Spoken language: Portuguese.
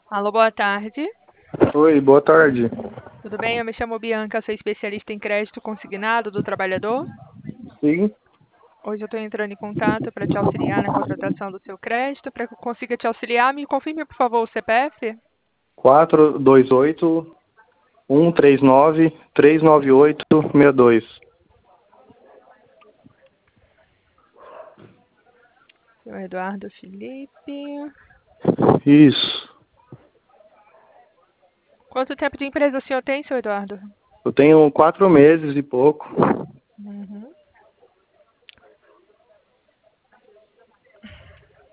Alô, boa tarde. Oi, boa tarde. Tudo bem? Eu me chamo Bianca, sou especialista em crédito consignado do trabalhador. Sim, Hoje eu estou entrando em contato para te auxiliar na contratação do seu crédito. Para que eu consiga te auxiliar, me confirme, por favor, o CPF. 428-139-398-62. Seu Eduardo Felipe. Isso. Quanto tempo de empresa o senhor tem, seu Eduardo? Eu tenho 4 meses e pouco.